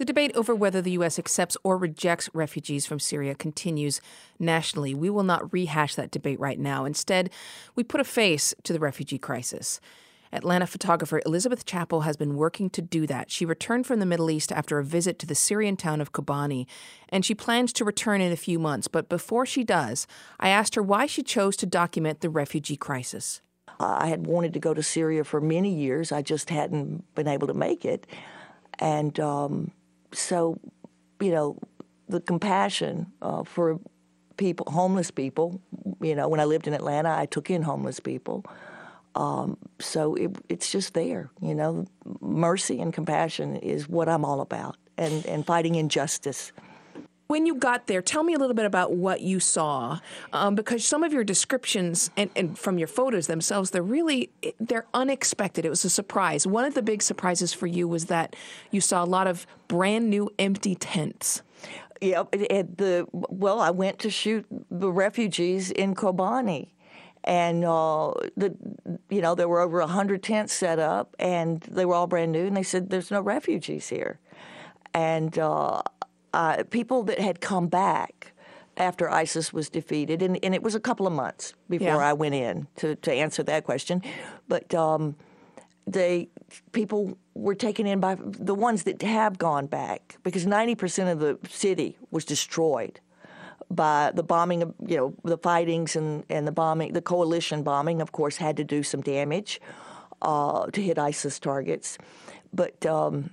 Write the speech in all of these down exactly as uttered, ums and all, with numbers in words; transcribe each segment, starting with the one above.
The debate over whether the U S accepts or rejects refugees from Syria continues nationally. We will not rehash that debate right now. Instead, we put a face to the refugee crisis. Atlanta photographer Elizabeth Chappell has been working to do that. She returned from the Middle East after a visit to the Syrian town of Kobani, and she plans to return in a few months. But before she does, I asked her why she chose to document the refugee crisis. I had wanted to go to Syria for many years. I just hadn't been able to make it. And um, so, you know, the compassion uh, for people, homeless people, you know, when I lived in Atlanta, I took in homeless people. Um, so it, it's just there, you know. Mercy and compassion is what I'm all about, and, and fighting injustice. When you got there, tell me a little bit about what you saw, um, because some of your descriptions and, and from your photos themselves, they're really, they're unexpected. It was a surprise. One of the big surprises for you was that you saw a lot of brand new empty tents. Yeah, it, the well, I went to shoot the refugees in Kobani. And, uh, the you know, there were over one hundred tents set up, and they were all brand new, and they said, there's no refugees here. And uh, uh, people that had come back after ISIS was defeated, and, and it was a couple of months before yeah. I went in to, to answer that question, but um, they people were taken in by the ones that have gone back, because ninety percent of the city was destroyed by the bombing of, you know, the fightings and, and the bombing. The coalition bombing, of course, had to do some damage uh, to hit ISIS targets. But um,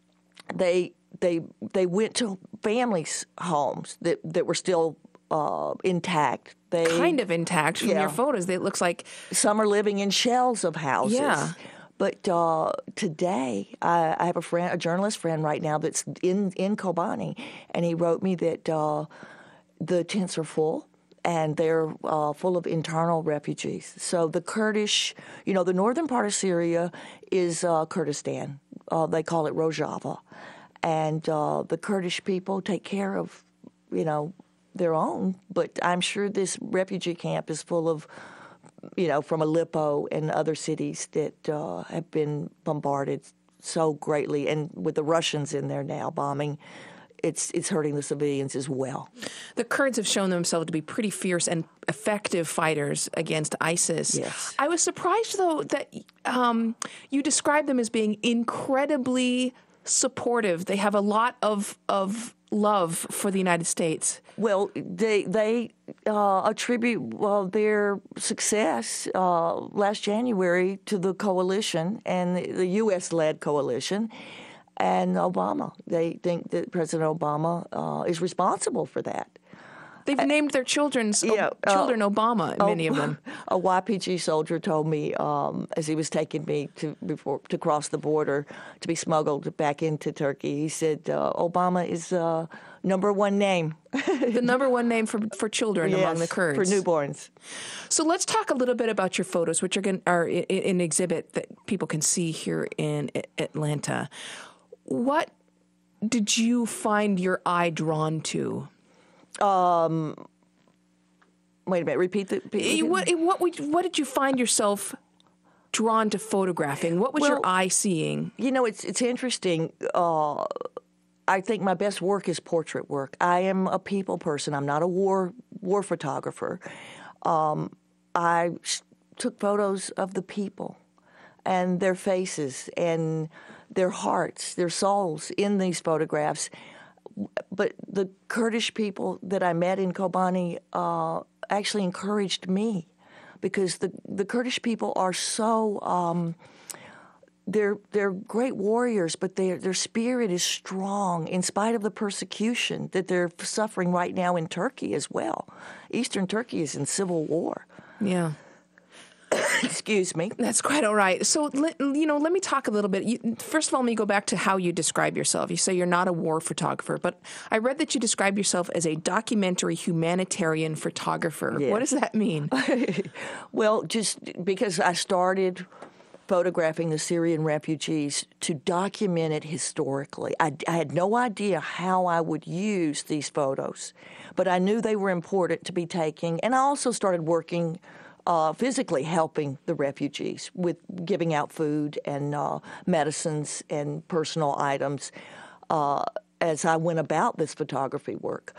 they they they went to families' homes that, that were still uh, intact. They, kind of intact from yeah. your photos. It looks like some are living in shells of houses. Yeah. But uh, today, I, I have a friend, a journalist friend right now that's in, in Kobani, and he wrote me that uh, the tents are full, and they're uh, full of internal refugees. So the Kurdish, you know, the northern part of Syria is uh, Kurdistan. Uh, they call it Rojava. And uh, the Kurdish people take care of, you know, their own. But I'm sure this refugee camp is full of, you know, from Aleppo and other cities that uh, have been bombarded so greatly. And with the Russians in there now bombing, It's it's hurting the civilians as well. The Kurds have shown themselves to be pretty fierce and effective fighters against ISIS. Yes. I was surprised, though, that um, you described them as being incredibly supportive. They have a lot of of love for the United States. Well, they they uh, attribute well, their success uh, last January to the coalition and the, the U S-led coalition. And Obama. They think that President Obama uh, is responsible for that. They've uh, named their children's yeah, uh, children uh, Obama, uh, many of them. A Y P G soldier told me um, as he was taking me to before to cross the border to be smuggled back into Turkey. He said uh, Obama is uh, number one name. The number one name for for children yes, among the Kurds. For newborns. So let's talk a little bit about your photos, which are, going, are in an exhibit that people can see here in Atlanta. What did you find your eye drawn to? Um, wait a minute. Repeat the. Repeat what, what, what, what did you find yourself drawn to photographing? What was well, your eye seeing? You know, it's it's interesting. Uh, I think my best work is portrait work. I am a people person. I'm not a war war photographer. Um, I took photos of the people and their faces and their hearts, their souls in these photographs. But the Kurdish people that I met in Kobani uh, actually encouraged me, because the, the Kurdish people are so, um, they're, they're great warriors, but their their spirit is strong in spite of the persecution that they're suffering right now in Turkey as well. Eastern Turkey is in civil war. Yeah. Excuse me. That's quite all right. So, you know, let me talk a little bit. You, first of all, let me go back to how you describe yourself. You say you're not a war photographer, but I read that you describe yourself as a documentary humanitarian photographer. Yes. What does that mean? Well, just because I started photographing the Syrian refugees to document it historically. I, I had no idea how I would use these photos, but I knew they were important to be taking. And I also started working Uh, physically helping the refugees with giving out food and uh, medicines and personal items. uh, as I went about this photography work.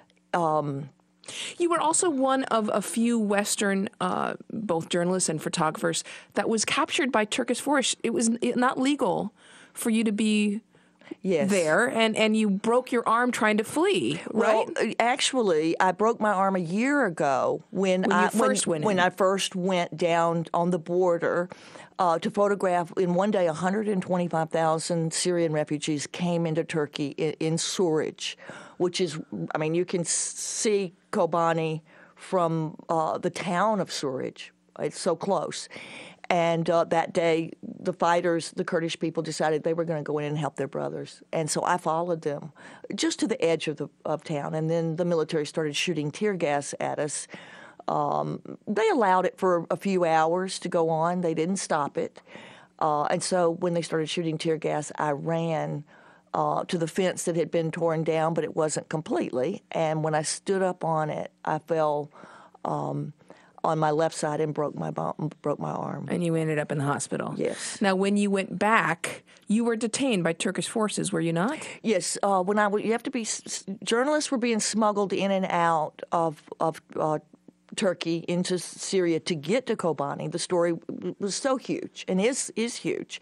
Um, You were also one of a few Western, uh, both journalists and photographers, that was captured by Turkish force. It was not legal for you to be yes. there, and, and you broke your arm trying to flee, right? Well, actually, I broke my arm a year ago when, when I you first when, went when in. I first went down on the border uh, to photograph. In one day, one hundred twenty-five thousand Syrian refugees came into Turkey in, in Suric, which is, I mean, you can see Kobani from uh, the town of Suric. It's so close. And uh, that day, the fighters, the Kurdish people, decided they were going to go in and help their brothers. And so I followed them just to the edge of the of town. And then the military started shooting tear gas at us. Um, they allowed it for a few hours to go on. They didn't stop it. Uh, and so when they started shooting tear gas, I ran uh, to the fence that had been torn down, but it wasn't completely. And when I stood up on it, I fell um, on my left side and broke my bone, broke my arm. And you ended up in the hospital. Yes. Now, when you went back, you were detained by Turkish forces, were you not? Yes. Uh, when I you have to be journalists were being smuggled in and out of of uh, Turkey into Syria to get to Kobani. The story was so huge and is is huge,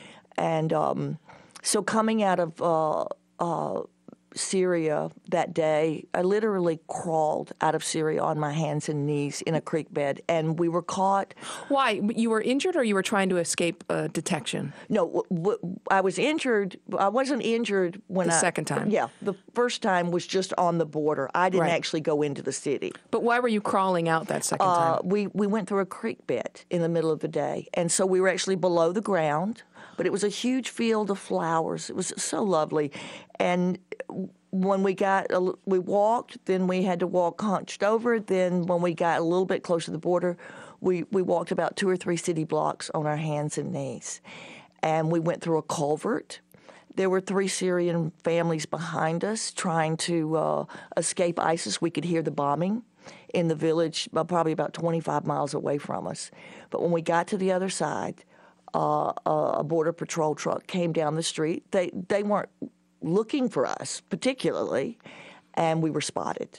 and um, so coming out of uh, uh, Syria that day, I literally crawled out of Syria on my hands and knees in a creek bed, and we were caught. Why? You were injured, or you were trying to escape uh, detection? No, w- w- I was injured. I wasn't injured when the I... The second time? Yeah. The first time was just on the border. I didn't right. actually go into the city. But why were you crawling out that second uh, time? We, we went through a creek bed in the middle of the day, and so we were actually below the ground, but it was a huge field of flowers. It was so lovely. And when we got, we walked, then we had to walk hunched over. Then when we got a little bit closer to the border, we, we walked about two or three city blocks on our hands and knees. And we went through a culvert. There were three Syrian families behind us trying to uh, escape ISIS. We could hear the bombing in the village, uh, probably about twenty-five miles away from us. But when we got to the other side, uh, a border patrol truck came down the street. They they weren't looking for us particularly, and we were spotted.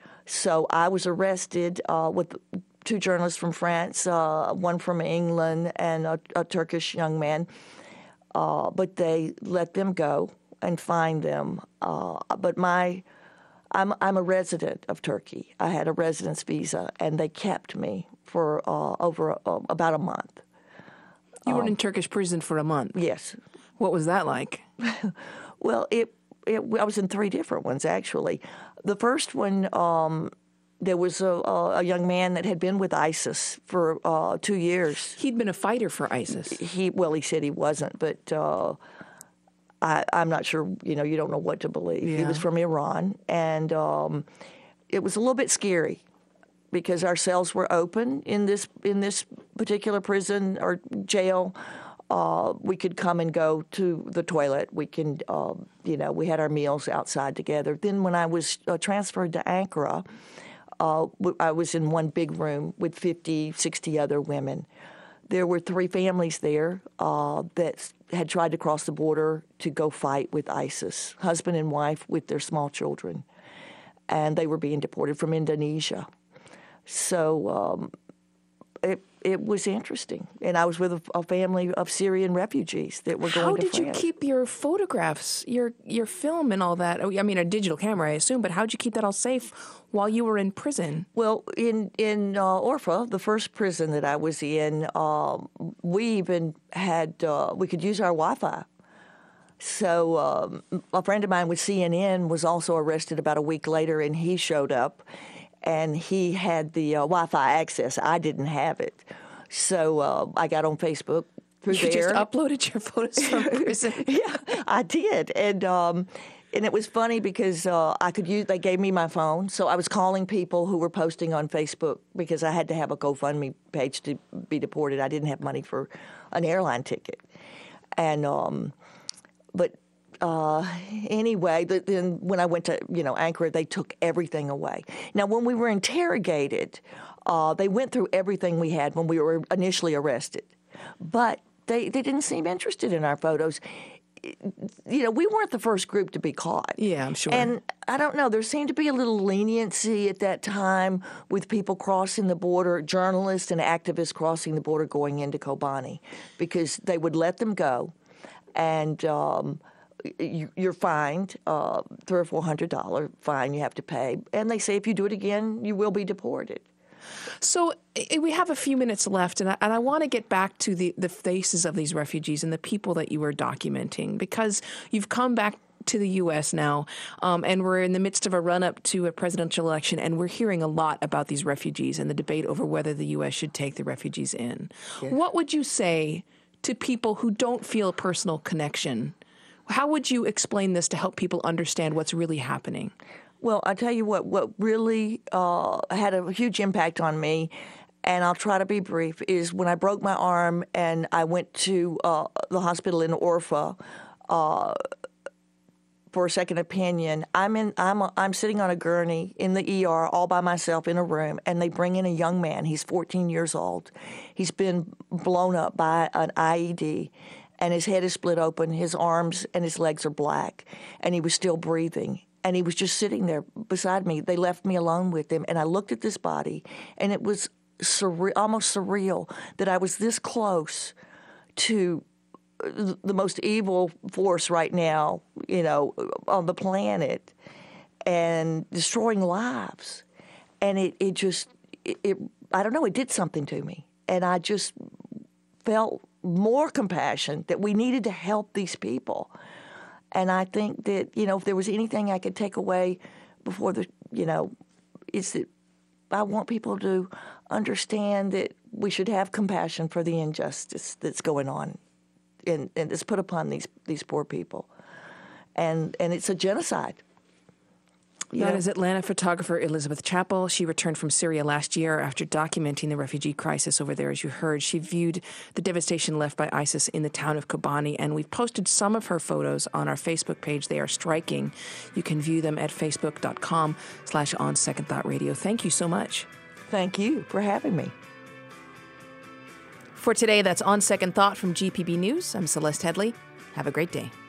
So I was arrested uh, with two journalists from France, uh, one from England, and a, a Turkish young man. Uh, but they let them go and find them. Uh, but my, I'm I'm a resident of Turkey. I had a residence visa, and they kept me for uh, over uh, about a month. You were in Turkish prison for a month. Yes. What was that like? Well, it, it I was in three different ones, actually. The first one, um, there was a, a young man that had been with ISIS for uh, two years. He'd been a fighter for ISIS. He well, he said he wasn't, but uh, I, I'm not sure. You know, you don't know what to believe. Yeah. He was from Iran, and um, it was a little bit scary because our cells were open in this in this particular prison or jail. Uh, we could come and go to the toilet. We can, uh, you know, we had our meals outside together. Then when I was uh, transferred to Ankara, uh, I was in one big room with fifty, sixty other women. There were three families there uh, that had tried to cross the border to go fight with ISIS, husband and wife with their small children. And they were being deported from Indonesia. So um, it it was interesting. And I was with a, a family of Syrian refugees that were going How to did France. you keep your photographs, your your film and all that? I mean, a digital camera, I assume, but how did you keep that all safe while you were in prison? Well, in, in uh, Orfa, the first prison that I was in, um, we even had, uh, we could use our Wi-Fi. So um, a friend of mine with C N N was also arrested about a week later, and he showed up. And he had the uh, Wi-Fi access. I didn't have it. So uh, I got on Facebook through You there. just uploaded your photos from prison? Yeah, I did. And um, and it was funny because uh, I could use, they gave me my phone. So I was calling people who were posting on Facebook because I had to have a GoFundMe page to be deported. I didn't have money for an airline ticket. And, um, but Uh, anyway, the, then when I went to, you know, Ankara, they took everything away. Now, when we were interrogated, uh, they went through everything we had when we were initially arrested. But they, they didn't seem interested in our photos. you know, we weren't the first group to be caught. Yeah, I'm sure. And I don't know, there seemed to be a little leniency at that time with people crossing the border, journalists and activists crossing the border going into Kobani, because they would let them go, and um, you, you're fined uh, three or four hundred dollar fine you have to pay, and they say if you do it again, you will be deported. So we have a few minutes left, and I, and I want to get back to the, the faces of these refugees and the people that you were documenting, because you've come back to the U S now, um, and we're in the midst of a run-up to a presidential election, and we're hearing a lot about these refugees and the debate over whether the U S should take the refugees in. Yeah. What would you say to people who don't feel a personal connection? How would you explain this to help people understand what's really happening? Well, I tell you what, what really uh, had a huge impact on me, and I'll try to be brief, is when I broke my arm and I went to uh, the hospital in Orfa uh, for a second opinion. I'm in. I'm. A, I'm sitting on a gurney in the E R all by myself in a room, and they bring in a young man. He's fourteen years old. He's been blown up by an I E D, and his head is split open. His arms and his legs are black, and he was still breathing. And he was just sitting there beside me. They left me alone with him, and I looked at this body, and it was surreal, almost surreal that I was this close to the most evil force right now, you know, on the planet, and destroying lives. And it, it just, it, it, I don't know, it did something to me. And I just felt more compassion that we needed to help these people. And I think that, you know, if there was anything I could take away before the, you know, it's that I want people to understand that we should have compassion for the injustice that's going on and, and it's put upon these these poor people. And and it's a genocide. That know? is Atlanta photographer Elizabeth Chappell. She returned from Syria last year after documenting the refugee crisis over there, as you heard. She viewed the devastation left by ISIS in the town of Kobani, and we've posted some of her photos on our Facebook page. They are striking. You can view them at facebook.com slash on Second Thought Radio. Thank you so much. Thank you for having me. For today, that's On Second Thought from G P B News. I'm Celeste Headley. Have a great day.